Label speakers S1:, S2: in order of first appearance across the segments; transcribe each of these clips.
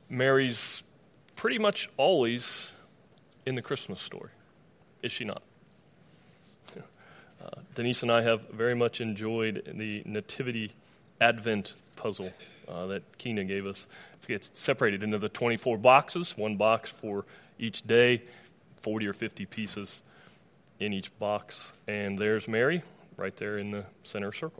S1: Mary's pretty much always in the Christmas story, is she not? Denise and I have very much enjoyed the Nativity Advent puzzle that Keena gave us. It's separated into the 24 boxes, one box for each day, 40 or 50 pieces in each box. And there's Mary right there in the center circle.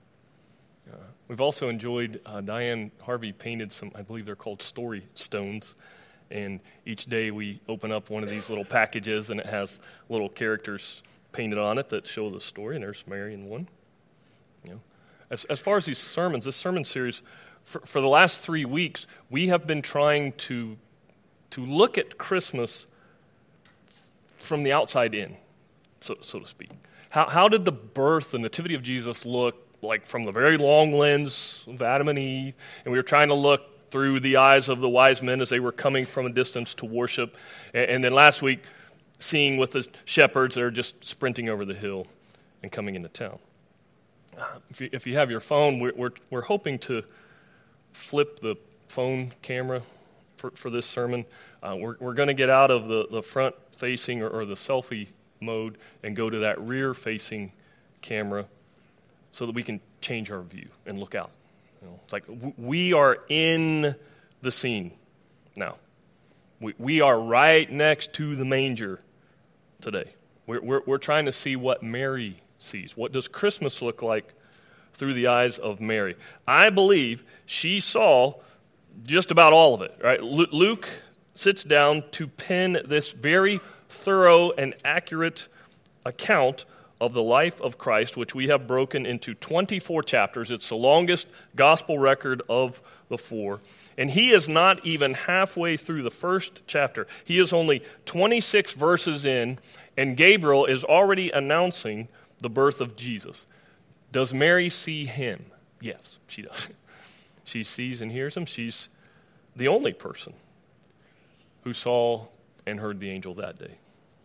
S1: We've also enjoyed, Diane Harvey painted some, I believe they're called story stones. And each day we open up one of these little packages and it has little characters painted on it that show the story. And there's Mary in one. You know, as far as these sermons, this sermon series, for the last 3 weeks, we have been trying to look at Christmas from the outside in, so to speak. How did the birth, the nativity of Jesus look like from the very long lens of Adam and Eve? And we were trying to look through the eyes of the wise men as they were coming from a distance to worship. And then last week, seeing with the shepherds that are just sprinting over the hill and coming into town. If you have your phone, we're hoping to flip the phone camera for this sermon. We're going to get out of the front-facing or the selfie mode and go to that rear-facing camera so that we can change our view and look out. You know, it's like we are in the scene now. We are right next to the manger today. We're trying to see what Mary sees. What does Christmas look like through the eyes of Mary? I believe she saw just about all of it. Right? Luke sits down to pen this very thorough and accurate account of the life of Christ, which we have broken into 24 chapters. It's the longest gospel record of the four. And he is not even halfway through the first chapter. He is only 26 verses in, and Gabriel is already announcing the birth of Jesus. Does Mary see him? Yes, she does. She sees and hears him. She's the only person who saw and heard the angel that day.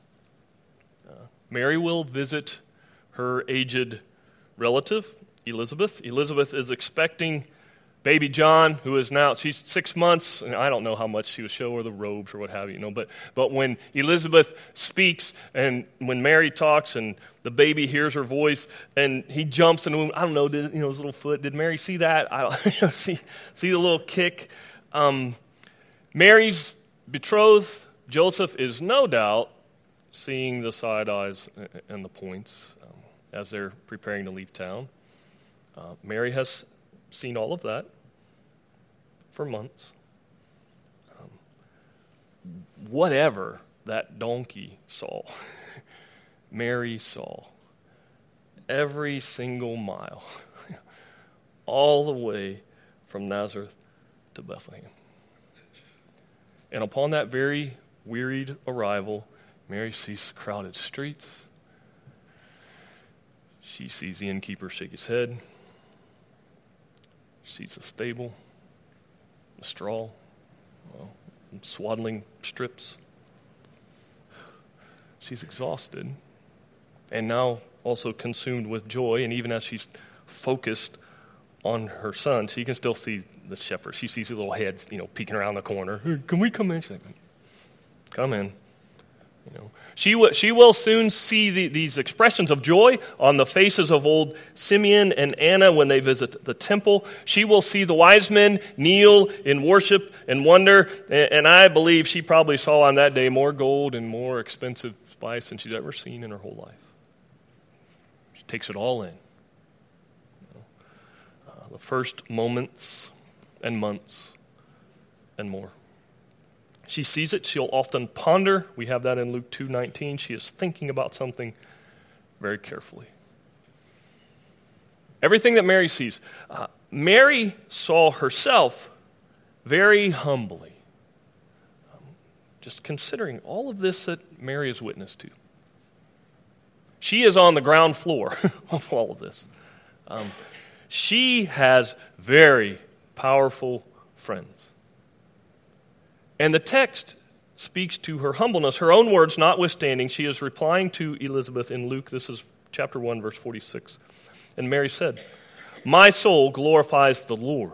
S1: Mary will visit her aged relative, Elizabeth. Elizabeth is expecting baby John, who is now, she's 6 months, and I don't know how much she would show her the robes or what have you, but when Elizabeth speaks and when Mary talks and the baby hears her voice and he jumps in the womb, I don't know, his little foot, did Mary see that? I don't see the little kick. Mary's betrothed, Joseph, is no doubt seeing the side eyes and the points as they're preparing to leave town. Mary has seen all of that for months. Whatever that donkey saw, Mary saw every single mile, all the way from Nazareth to Bethlehem. And upon that very wearied arrival, Mary sees the crowded streets. She sees the innkeeper shake his head. She sees the stable, the straw, swaddling strips. She's exhausted and now also consumed with joy. And even as she's focused on her son, she can still see the shepherd. She sees his little heads, peeking around the corner. Hey, can we come in? She's like, come in. She will soon see these expressions of joy on the faces of old Simeon and Anna when they visit the temple. She will see the wise men kneel in worship and wonder, and I believe she probably saw on that day more gold and more expensive spice than she's ever seen in her whole life. She takes it all in. The first moments and months and more. She sees it. She'll often ponder. We have that in Luke 2:19. She is thinking about something very carefully. Everything that Mary sees. Mary saw herself very humbly. Just considering all of this that Mary is witness to. She is on the ground floor of all of this. She has very powerful friends. And the text speaks to her humbleness. Her own words notwithstanding, she is replying to Elizabeth in Luke. This is chapter 1, verse 46. And Mary said, "My soul glorifies the Lord,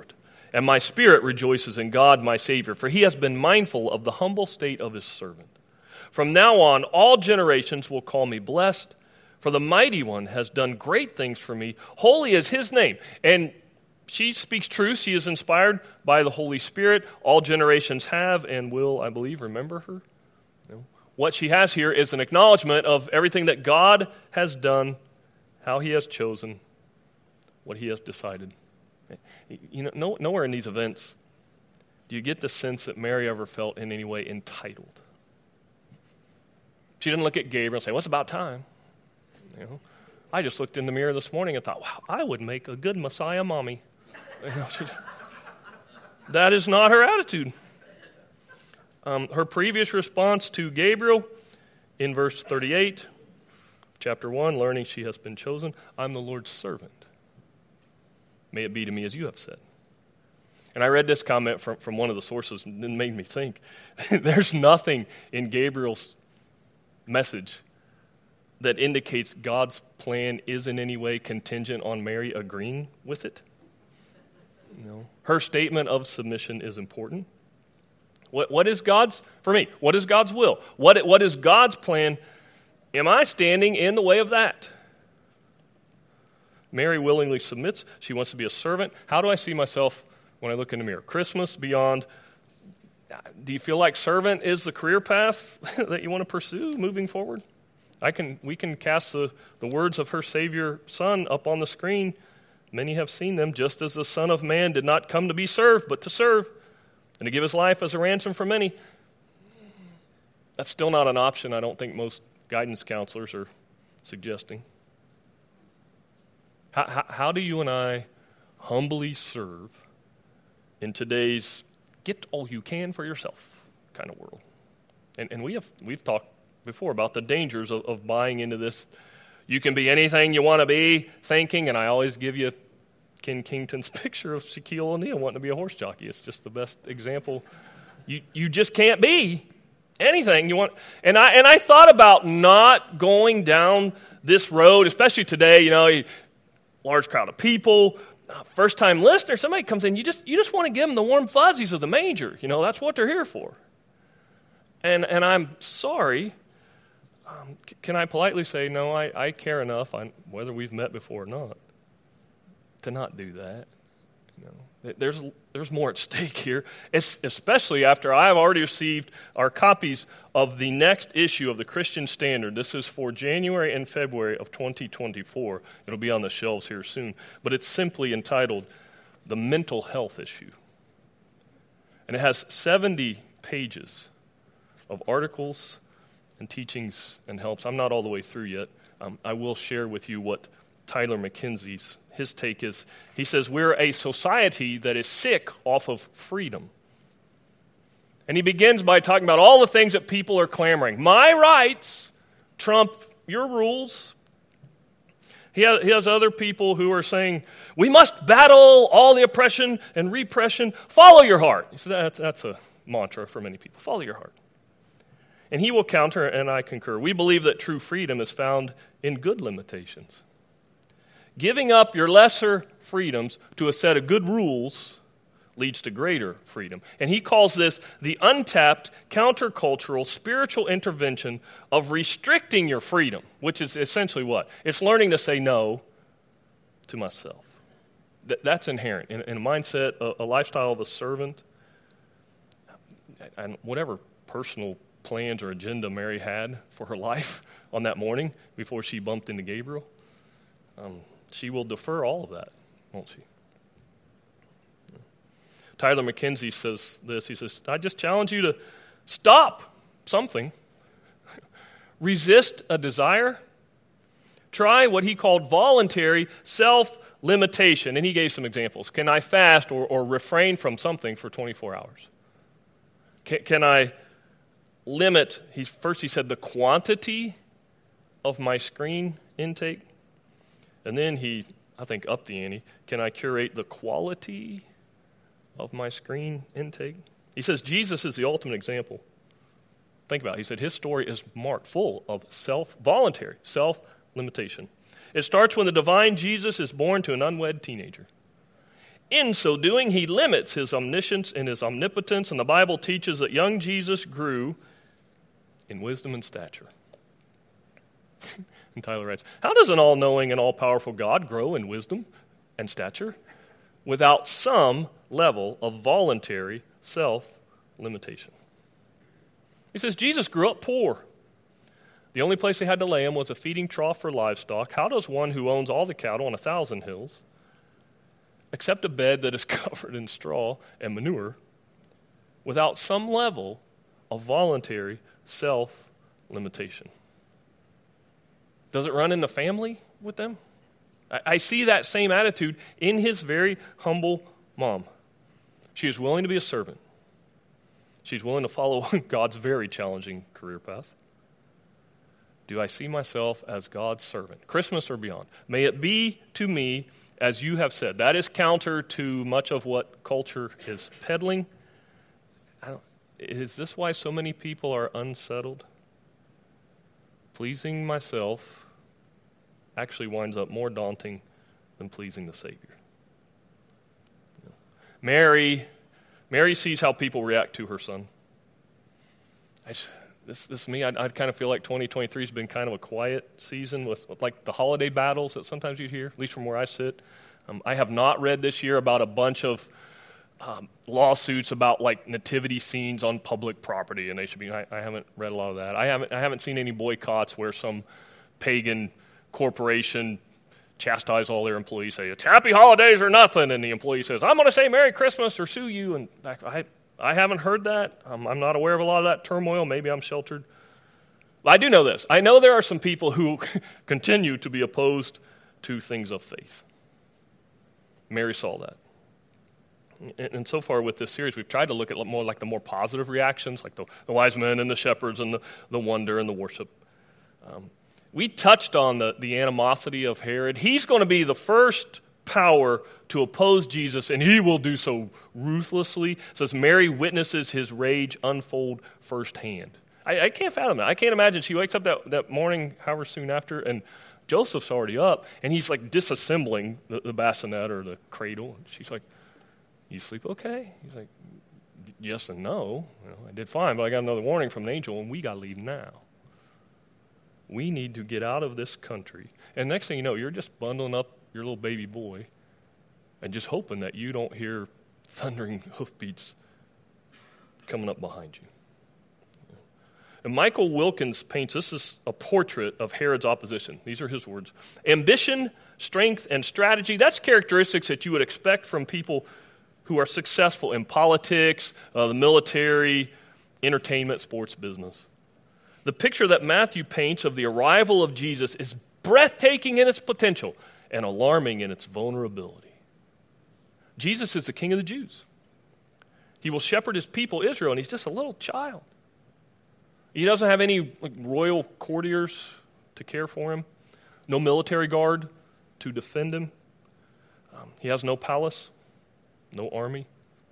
S1: And my spirit rejoices in God, my Savior, for he has been mindful of the humble state of his servant. From now on, all generations will call me blessed, for the Mighty One has done great things for me. Holy is his name. And she speaks truth. She is inspired by the Holy Spirit. All generations have and will, I believe, remember her. What she has here is an acknowledgement of everything that God has done, how he has chosen, what he has decided. You know, nowhere in these events do you get the sense that Mary ever felt in any way entitled. She didn't look at Gabriel and say, "Well, it's about time." You know, I just looked in the mirror this morning and thought, "Wow, I would make a good Messiah mommy." You know, that is not her attitude. Her previous response to Gabriel in verse 38, chapter 1, learning she has been chosen, "I'm the Lord's servant. May it be to me as you have said." And I read this comment from one of the sources, and it made me think, there's nothing in Gabriel's message that indicates God's plan is in any way contingent on Mary agreeing with it. You know, her statement of submission is important. What is God's, for me, what is God's will? What is God's plan? Am I standing in the way of that? Mary willingly submits. She wants to be a servant. How do I see myself when I look in the mirror? Christmas, beyond. Do you feel like servant is the career path that you want to pursue moving forward? We can cast the words of her Savior Son up on the screen. Many have seen them. Just as the Son of Man did not come to be served, but to serve, and to give his life as a ransom for many. That's still not an option I don't think most guidance counselors are suggesting. How do you and I humbly serve in today's get all you can for yourself kind of world? And we've talked before about the dangers of buying into this. You can be anything you want to be thinking, and I always give you Ken Kington's picture of Shaquille O'Neal wanting to be a horse jockey. It's just the best example. You just can't be anything you want. And I thought about not going down this road, especially today, you know, large crowd of people, first-time listener, somebody comes in, you just want to give them the warm fuzzies of the manger. You know, that's what they're here for. And I'm sorry. Can I politely say, no, I care enough, whether we've met before or not, to not do that. You know, there's more at stake here, especially after I've already received our copies of the next issue of the Christian Standard. This is for January and February of 2024. It'll be on the shelves here soon. But it's simply entitled, The Mental Health Issue. And it has 70 pages of articles and teachings and helps. I'm not all the way through yet. I will share with you what Tyler McKenzie's his take is. He says, we're a society that is sick off of freedom. And he begins by talking about all the things that people are clamoring. My rights trump your rules. He has other people who are saying, we must battle all the oppression and repression. Follow your heart. He said, that's a mantra for many people. Follow your heart. And he will counter, and I concur. We believe that true freedom is found in good limitations. Giving up your lesser freedoms to a set of good rules leads to greater freedom. And he calls this the untapped, countercultural, spiritual intervention of restricting your freedom, which is essentially what? It's learning to say no to myself. That's inherent in a mindset, a lifestyle of a servant, and whatever personal plans or agenda Mary had for her life on that morning before she bumped into Gabriel. She will defer all of that, won't she? Tyler McKenzie says this. He says, I just challenge you to stop something. Resist a desire. Try what he called voluntary self-limitation. And he gave some examples. Can I fast or refrain from something for 24 hours? Can I limit, first he said, the quantity of my screen intake? And then he, I think, upped the ante. Can I curate the quality of my screen intake? He says Jesus is the ultimate example. Think about it. He said his story is marked full of voluntary self-limitation. It starts when the divine Jesus is born to an unwed teenager. In so doing, he limits his omniscience and his omnipotence, and the Bible teaches that young Jesus grew in wisdom and stature. And Tyler writes, how does an all-knowing and all-powerful God grow in wisdom and stature without some level of voluntary self-limitation? He says, Jesus grew up poor. The only place they had to lay him was a feeding trough for livestock. How does one who owns all the cattle on 1,000 hills accept a bed that is covered in straw and manure without some level of voluntary self-limitation? Does it run in the family with them? I see that same attitude in his very humble mom. She is willing to be a servant. She's willing to follow God's very challenging career path. Do I see myself as God's servant, Christmas or beyond? May it be to me as you have said. That is counter to much of what culture is peddling. Is this why so many people are unsettled? Pleasing myself actually winds up more daunting than pleasing the Savior. Mary sees how people react to her son. This is me. I kind of feel like 2023 has been kind of a quiet season with like the holiday battles that sometimes you hear, at least from where I sit. I have not read this year about a bunch of lawsuits about like nativity scenes on public property, and they should be. I haven't read a lot of that. I haven't seen any boycotts where some pagan corporation chastise all their employees, say it's happy holidays or nothing, and the employee says, I'm going to say Merry Christmas or sue you. And I haven't heard that. I'm not aware of a lot of that turmoil. Maybe I'm sheltered. But I do know this. I know there are some people who continue to be opposed to things of faith. Mary saw that. And so far with this series, we've tried to look at more like the more positive reactions, like the wise men and the shepherds and the wonder and the worship. We touched on the animosity of Herod. He's going to be the first power to oppose Jesus, and he will do so ruthlessly. It says Mary witnesses his rage unfold firsthand. I can't fathom that. I can't imagine she wakes up that morning, however soon after, and Joseph's already up, and he's like disassembling the bassinet or the cradle. And she's like, you sleep okay? He's like, yes and no. I did fine, but I got another warning from an angel, and we got to leave now. We need to get out of this country. And next thing you know, you're just bundling up your little baby boy and just hoping that you don't hear thundering hoofbeats coming up behind you. And Michael Wilkins paints, this is a portrait of Herod's opposition. These are his words. Ambition, strength, and strategy, that's characteristics that you would expect from people who are successful in politics, the military, entertainment, sports, business. The picture that Matthew paints of the arrival of Jesus is breathtaking in its potential and alarming in its vulnerability. Jesus is the King of the Jews. He will shepherd his people, Israel, and he's just a little child. He doesn't have any royal courtiers to care for him, no military guard to defend him. He has no palace, no army.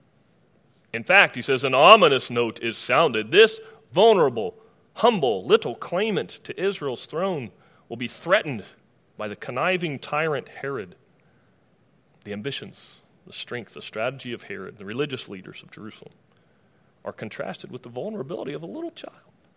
S1: In fact, he says, an ominous note is sounded. This vulnerable, humble, little claimant to Israel's throne will be threatened by the conniving tyrant Herod. The ambitions, the strength, the strategy of Herod, the religious leaders of Jerusalem, are contrasted with the vulnerability of a little child.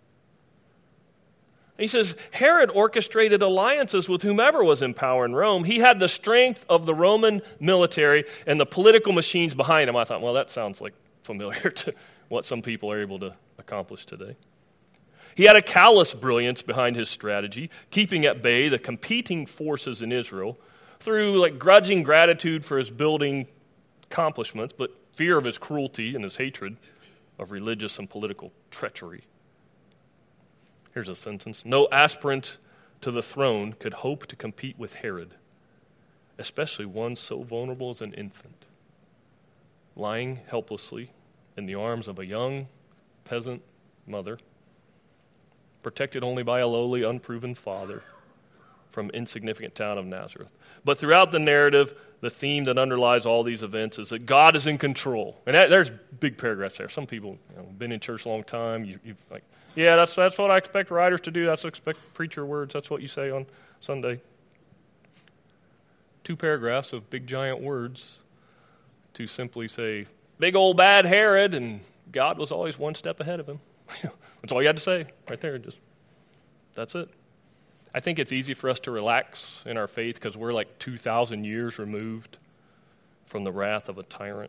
S1: He says, Herod orchestrated alliances with whomever was in power in Rome. He had the strength of the Roman military and the political machines behind him. I thought, well, that sounds like familiar to what some people are able to accomplish today. He had a callous brilliance behind his strategy, keeping at bay the competing forces in Israel through grudging gratitude for his building accomplishments, but fear of his cruelty and his hatred of religious and political treachery. Here's a sentence. No aspirant to the throne could hope to compete with Herod, especially one so vulnerable as an infant, lying helplessly in the arms of a young peasant mother, protected only by a lowly, unproven father from insignificant town of Nazareth. But throughout the narrative, the theme that underlies all these events is that God is in control. And there's big paragraphs there. Some people been in church a long time. You've like, yeah, that's what I expect writers to do. That's what I expect preacher words. That's what you say on Sunday. 2 paragraphs of big giant words. to simply say, big old bad Herod, and God was always one step ahead of him. That's all you had to say right there. That's it. I think it's easy for us to relax in our faith because we're like 2,000 years removed from the wrath of a tyrant.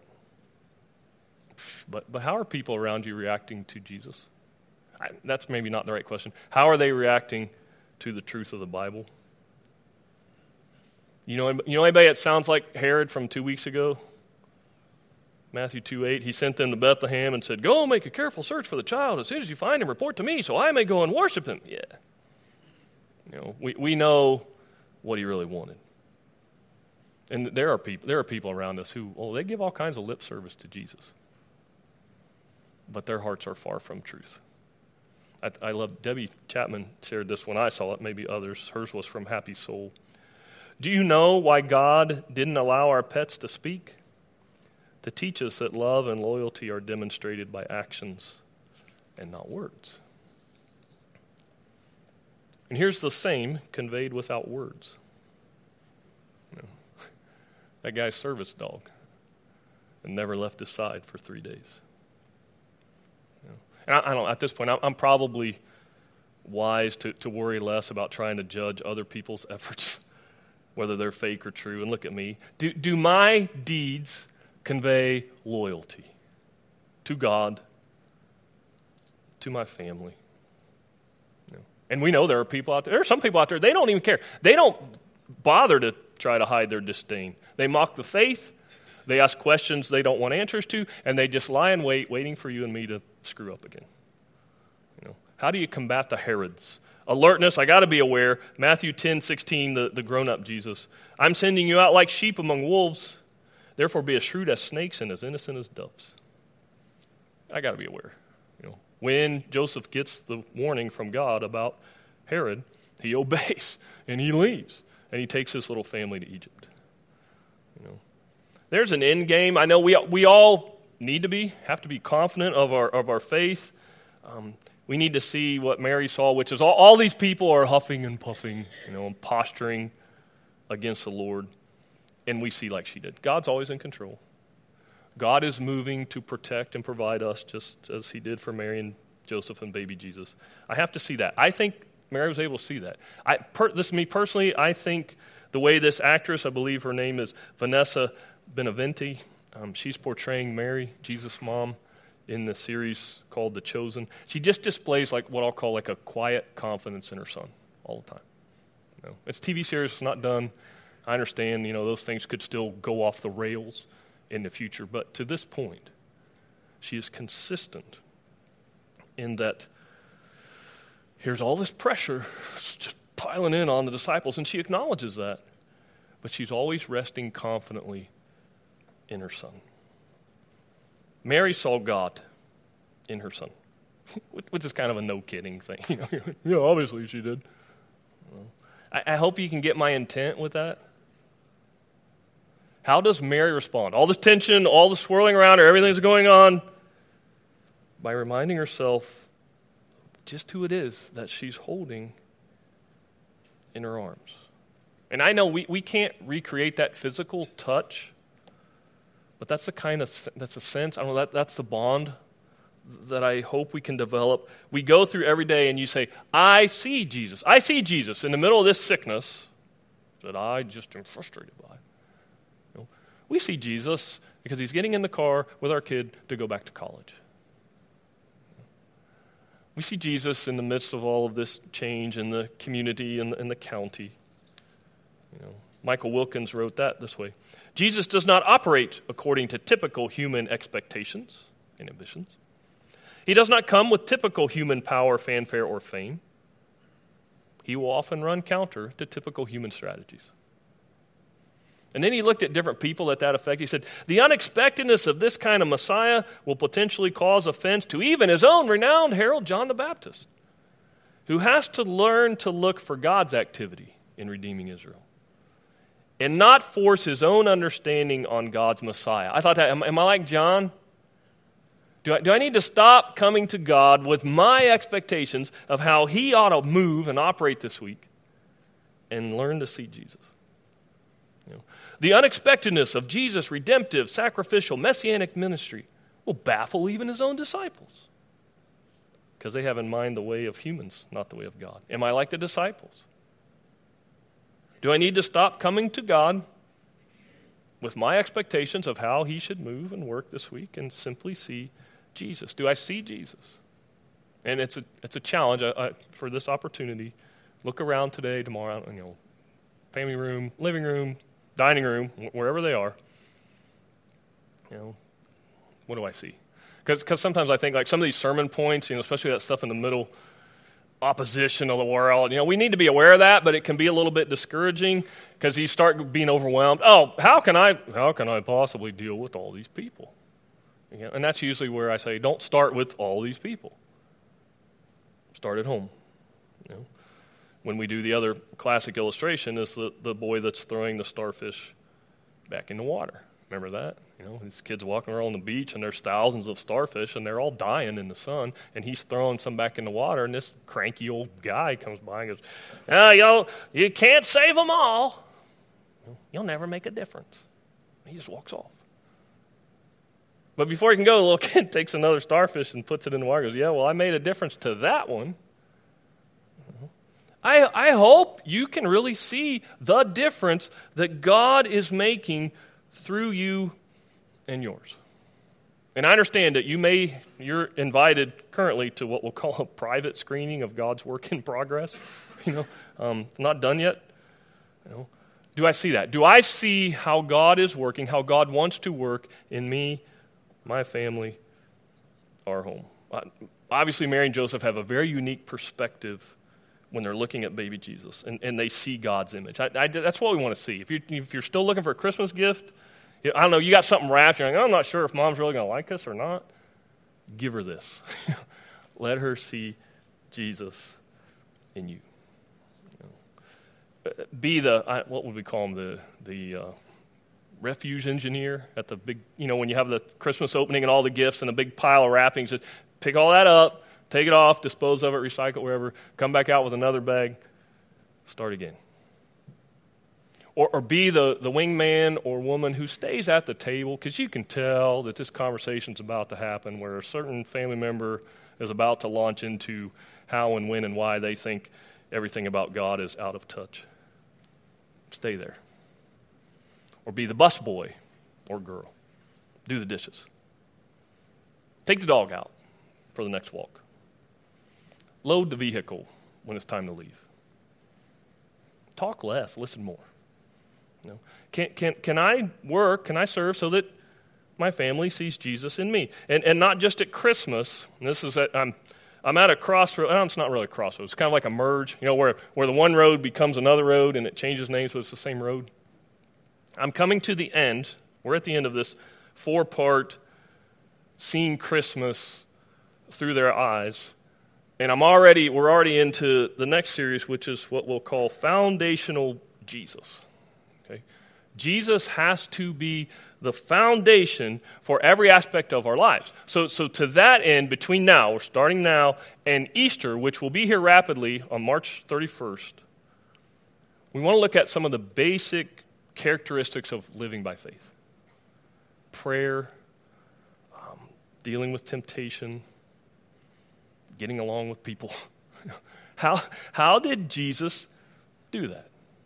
S1: But how are people around you reacting to Jesus? That's maybe not the right question. How are they reacting to the truth of the Bible? You know anybody that sounds like Herod from 2 weeks ago? Matthew 2:8, he sent them to Bethlehem and said, go make a careful search for the child. As soon as you find him, report to me so I may go and worship him. Yeah. We know what he really wanted. And there are people around us who, they give all kinds of lip service to Jesus. But their hearts are far from truth. I love, Debbie Chapman shared this when I saw it, maybe others. Hers was from Happy Soul. Do you know why God didn't allow our pets to speak? To teach us that love and loyalty are demonstrated by actions and not words. And here's the same conveyed without words. That guy's service dog and never left his side for 3 days. And I don't. At this point, I'm probably wise to worry less about trying to judge other people's efforts, whether they're fake or true. And look at me. Do my deeds convey loyalty to God, to my family? And we know there are people out there. There are some people out there, they don't even care. They don't bother to try to hide their disdain. They mock the faith. They ask questions they don't want answers to, and they just lie in wait, waiting for you and me to screw up again. How do you combat the Herods? Alertness, I got to be aware. Matthew 10:16, the grown-up Jesus. I'm sending you out like sheep among wolves. Therefore be as shrewd as snakes and as innocent as doves. I got to be aware. When Joseph gets the warning from God about Herod, he obeys and he leaves and he takes his little family to Egypt. There's an end game. I know we all have to be confident of our faith. We need to see what Mary saw, which is all these people are huffing and puffing, and posturing against the Lord, and we see like she did. God's always in control. God is moving to protect and provide us just as he did for Mary and Joseph and baby Jesus. I have to see that. I think Mary was able to see that. This is me personally. I think the way this actress, I believe her name is Vanessa Benavente, she's portraying Mary, Jesus' mom, in the series called The Chosen. She just displays like what I'll call like a quiet confidence in her son all the time. It's a TV series, it's not done. I understand, those things could still go off the rails in the future. But to this point, she is consistent in that here's all this pressure just piling in on the disciples, and she acknowledges that. But she's always resting confidently in her son. Mary saw God in her son, which is kind of a no-kidding thing. Yeah, obviously she did. I hope you can get my intent with that. How does Mary respond? All this tension, all the swirling around her, everything's going on. By reminding herself just who it is that she's holding in her arms. And I know we can't recreate that physical touch, but that's that's a sense, I don't know, that's the bond that I hope we can develop. We go through every day and you say, I see Jesus. I see Jesus in the middle of this sickness that I just am frustrated by. We see Jesus because he's getting in the car with our kid to go back to college. We see Jesus in the midst of all of this change in the community and in the county. Michael Wilkins wrote that this way. Jesus does not operate according to typical human expectations and ambitions. He does not come with typical human power, fanfare, or fame. He will often run counter to typical human strategies. And then he looked at different people that effect. He said, the unexpectedness of this kind of Messiah will potentially cause offense to even his own renowned herald, John the Baptist, who has to learn to look for God's activity in redeeming Israel and not force his own understanding on God's Messiah. I thought, am I like John? Do I need to stop coming to God with my expectations of how he ought to move and operate this week and learn to see Jesus? The unexpectedness of Jesus' redemptive, sacrificial, messianic ministry will baffle even his own disciples because they have in mind the way of humans, not the way of God. Am I like the disciples? Do I need to stop coming to God with my expectations of how he should move and work this week and simply see Jesus? Do I see Jesus? And it's a challenge for this opportunity. Look around today, tomorrow, family room, living room, dining room, wherever they are. What do I see? Because sometimes I think like some of these sermon points, especially that stuff in the middle, opposition of the world, we need to be aware of that, but it can be a little bit discouraging because you start being overwhelmed. Oh, how can I possibly deal with all these people? And that's usually where I say, don't start with all these people. Start at home. When we do the other classic illustration is the boy that's throwing the starfish back in the water. Remember that? These kids walking around the beach and there's thousands of starfish and they're all dying in the sun and he's throwing some back in the water and this cranky old guy comes by and goes, you can't save them all. You'll never make a difference. He just walks off. But before he can go, the little kid takes another starfish and puts it in the water and goes, I made a difference to that one. I hope you can really see the difference that God is making through you and yours. And I understand that you're invited currently to what we'll call a private screening of God's work in progress. Not done yet. Do I see that? Do I see how God is working, how God wants to work in me, my family, our home? Obviously, Mary and Joseph have a very unique perspective when they're looking at baby Jesus, and they see God's image. That's what we want to see. If you're still looking for a Christmas gift, I don't know, you got something wrapped, you're like, I'm not sure if Mom's really going to like us or not. Give her this. Let her see Jesus in you. Be what would we call him, the refuge engineer at the big, when you have the Christmas opening and all the gifts and a big pile of wrappings, just pick all that up, take it off, dispose of it, recycle wherever, come back out with another bag, start again. Or be the wingman or woman who stays at the table because you can tell that this conversation's about to happen where a certain family member is about to launch into how and when and why they think everything about God is out of touch. Stay there. Or be the busboy or girl. Do the dishes. Take the dog out for the next walk. Load the vehicle when it's time to leave. Talk less, listen more. Can I work, can I serve so that my family sees Jesus in me? And not just at Christmas. This is I'm at a crossroads. It's not really a crossroads. It's kind of like a merge, where the one road becomes another road and it changes names, but it's the same road. I'm coming to the end. We're at the end of this 4-part seeing Christmas through their eyes. And we're already into the next series, which is what we'll call Foundational Jesus. Okay? Jesus has to be the foundation for every aspect of our lives. So to that end, between now, we're starting now, and Easter, which will be here rapidly on March 31st, we want to look at some of the basic characteristics of living by faith. Prayer, dealing with temptation, getting along with people. How did Jesus do that?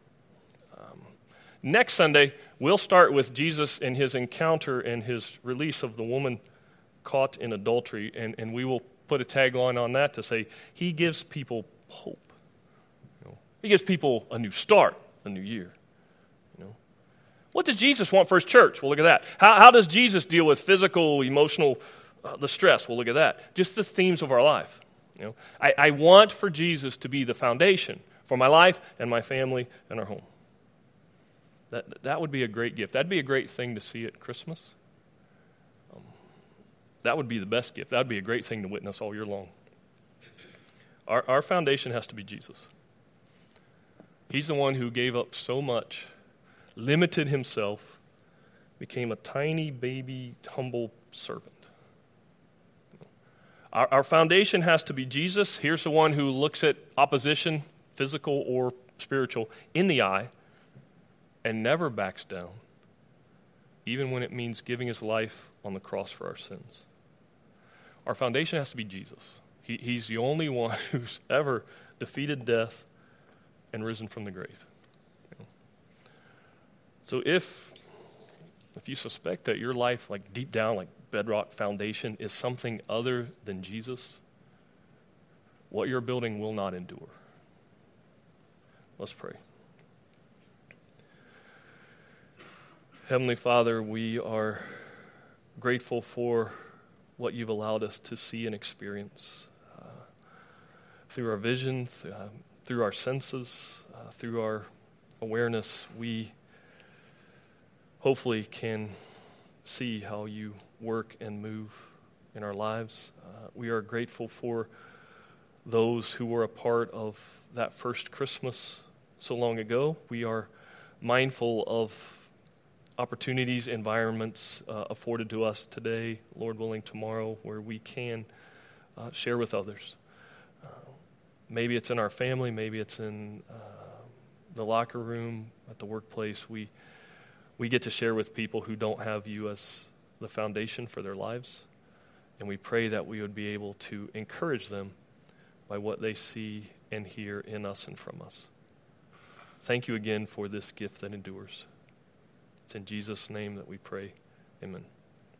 S1: Next Sunday, we'll start with Jesus and his encounter and his release of the woman caught in adultery, and we will put a tagline on that to say, he gives people hope. He gives people a new start, a new year. What does Jesus want for his church? We'll look at that. How does Jesus deal with physical, emotional, the stress? We'll look at that. Just the themes of our life. I want for Jesus to be the foundation for my life and my family and our home. That would be a great gift. That'd be a great thing to see at Christmas. That would be the best gift. That would be a great thing to witness all year long. Our foundation has to be Jesus. He's the one who gave up so much, limited himself, became a tiny baby, humble servant. Our foundation has to be Jesus. Here's the one who looks at opposition, physical or spiritual, in the eye, and never backs down, even when it means giving his life on the cross for our sins. Our foundation has to be Jesus. He's the only one who's ever defeated death and risen from the grave. So if you suspect that your life, like deep down, like bedrock foundation, is something other than Jesus, what you're building will not endure. Let's pray. Heavenly Father, we are grateful for what you've allowed us to see and experience through our vision, through our senses, through our awareness. We hopefully can see how you work and move in our lives. We are grateful for those who were a part of that first Christmas so long ago. We are mindful of opportunities, environments afforded to us today, Lord willing tomorrow, where we can share with others. Maybe it's in our family, maybe it's in the locker room, at the workplace. We get to share with people who don't have you as the foundation for their lives, and we pray that we would be able to encourage them by what they see and hear in us and from us. Thank you again for this gift that endures. It's in Jesus' name that we pray. Amen.